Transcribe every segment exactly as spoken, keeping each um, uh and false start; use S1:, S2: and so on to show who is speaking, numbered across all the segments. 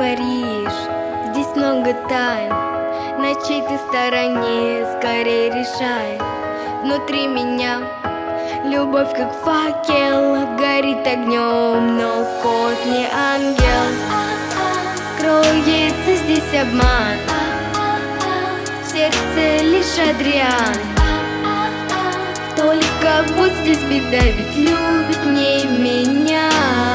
S1: Париж, здесь много тайн. На чьей ты стороне, скорее решай. Внутри меня любовь как факел горит огнем, но кот не ангел. Кроется здесь обман, в сердце лишь Адриан. Только вот здесь беда, ведь любит не меня.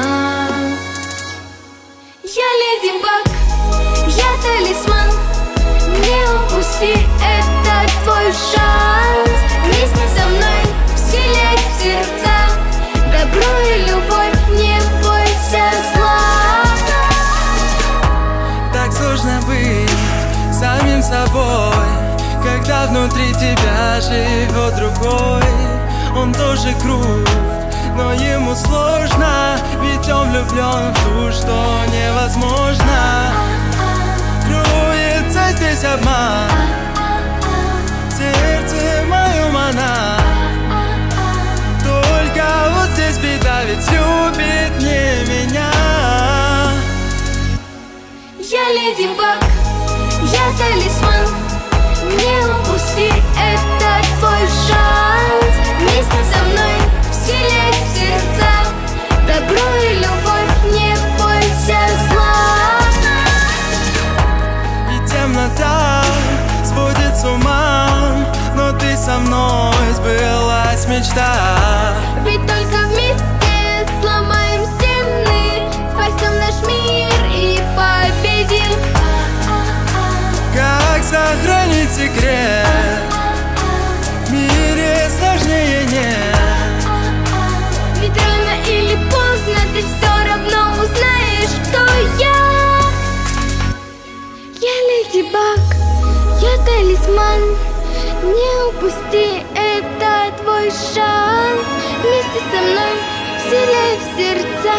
S1: Я Леди Баг, я талисман. Не упусти, это твой шанс. Вместе со мной вселять в сердца добро и любовь, не бойся зла.
S2: Так сложно быть самим собой, когда внутри тебя живет другой. Он тоже крут, но ему сложно, ведь он влюблен в ту, что невозможно. Кроется здесь обман, в сердце моем она. Только вот здесь беда, ведь любит не меня.
S1: Я Леди Баг, я талисман. Не упусти, это твой шанс. Вместе со мной вселять в сердца добро и любовь, не бойся зла.
S2: И темнота сводит с ума, но ты со мной, сбылась мечта.
S1: Ведь только вместе сломаем стены, спасем наш мир и победим.
S2: Как сохранить секрет? В мире сложнее нет.
S1: Ведь рано или поздно ты все равно узнаешь, кто я. Я Леди Баг, я талисман. Не упусти, это твой шанс. Вместе со мной вселяй в сердца